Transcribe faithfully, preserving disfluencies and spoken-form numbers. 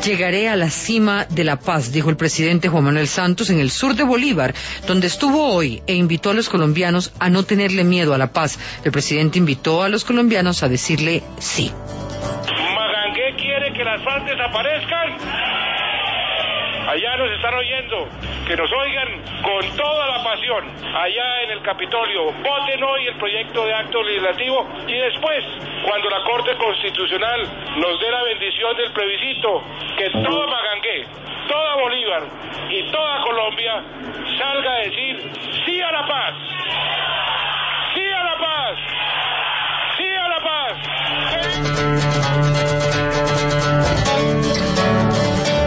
Llegaré a la cima de la paz, dijo el presidente Juan Manuel Santos en el sur de Bolívar, donde estuvo hoy, e invitó a los colombianos a no tenerle miedo a la paz. El presidente invitó a los colombianos a decirle sí. Magangué quiere que las FARC desaparezcan. Allá nos están oyendo, que nos oigan con toda la pasión, allá en el Capitolio. Voten hoy el proyecto de acto legislativo y después, cuando la Corte Constitucional nos dé la bendición del plebiscito, que toda Magangué, toda Bolívar y toda Colombia salga a decir sí a la paz, sí a la paz, sí a la paz.